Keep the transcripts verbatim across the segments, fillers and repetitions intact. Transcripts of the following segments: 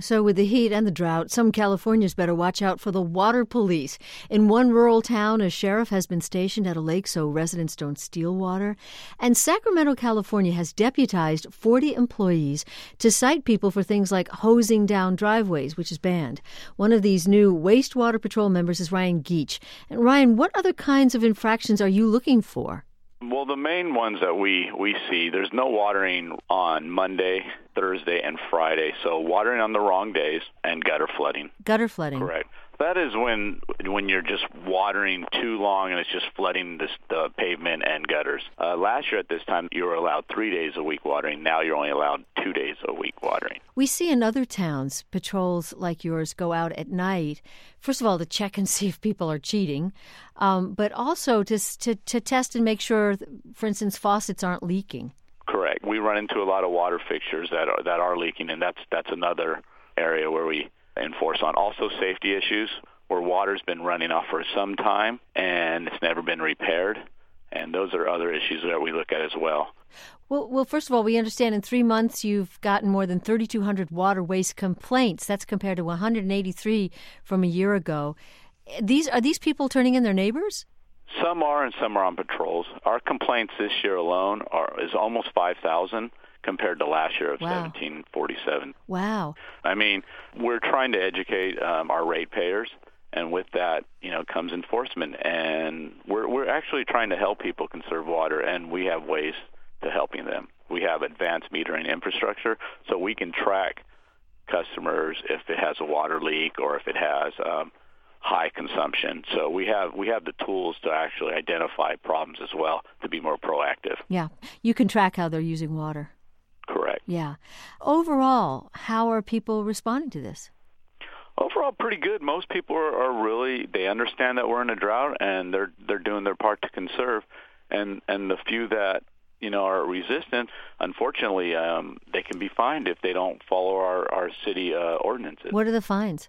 So with the heat and the drought, some Californians better watch out for the water police. In one rural town, a sheriff has been stationed at a lake so residents don't steal water. And Sacramento, California has deputized forty employees to cite people for things like hosing down driveways, which is banned. One of these new wastewater patrol members is Ryan Geach. And Ryan, what other kinds of infractions are you looking for? Well, the main ones that we, we see, there's no watering on Monday, Thursday, and Friday. So watering on the wrong days and gutter flooding. Gutter flooding. Correct. That is when when you're just watering too long and it's just flooding this, the pavement and gutters. Uh, last year at this time, you were allowed three days a week watering. Now you're only allowed two days a week watering. We see in other towns, patrols like yours go out at night, first of all, to check and see if people are cheating, um, but also to, to, to test and make sure, for instance, faucets aren't leaking. Correct. We run into a lot of water fixtures that are, that are leaking, and that's that's another area where we enforce on. Also safety issues where water's been running off for some time and it's never been repaired. And those are other issues that we look at as well. Well, well, first of all, we understand in three months you've gotten more than thirty-two hundred water waste complaints. That's compared to one hundred eighty-three from a year ago. These are these people turning in their neighbors? Some are and some are on patrols. Our complaints this year alone are is almost five thousand. Compared to last year of wow. seventeen forty-seven. Wow. I mean, we're trying to educate um, our ratepayers, and with that, you know, comes enforcement. And we're we're actually trying to help people conserve water, and we have ways to helping them. We have advanced metering infrastructure, so we can track customers if it has a water leak or if it has um, high consumption. So we have we have the tools to actually identify problems as well to be more proactive. Yeah, you can track how they're using water. Correct. Yeah. Overall, how are people responding to this? Overall, pretty good. Most people are, are really, they understand that we're in a drought, and they're they're doing their part to conserve. And and the few that, you know, are resistant, unfortunately, um, they can be fined if they don't follow our, our city uh, ordinances. What are the fines?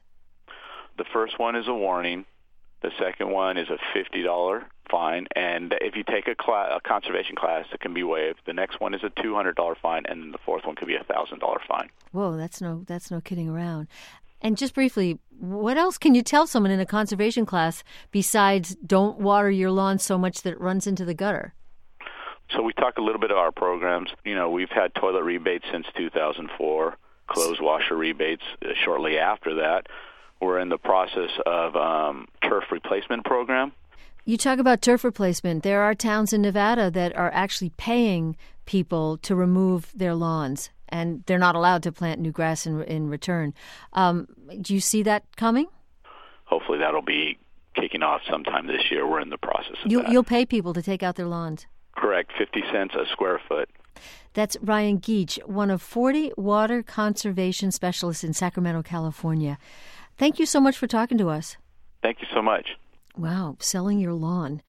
The first one is a warning. The second one is a fifty dollars fine, and if you take a, class, a conservation class, it can be waived. The next one is a two hundred dollars fine, and then the fourth one could be a one thousand dollars fine. Whoa, that's no that's no kidding around. And just briefly, what else can you tell someone in a conservation class besides don't water your lawn so much that it runs into the gutter? So we talk a little bit about our programs. You know, we've had toilet rebates since two thousand four, clothes washer rebates shortly after that. We're in the process of um, turf replacement program. You talk about turf replacement. There are towns in Nevada that are actually paying people to remove their lawns, and they're not allowed to plant new grass in, in return. Um, do you see that coming? Hopefully that'll be kicking off sometime this year. We're in the process of you'll, that. You'll pay people to take out their lawns? Correct, fifty cents a square foot. That's Ryan Geach, one of forty water conservation specialists in Sacramento, California. Thank you so much for talking to us. Thank you so much. Wow, selling your lawn.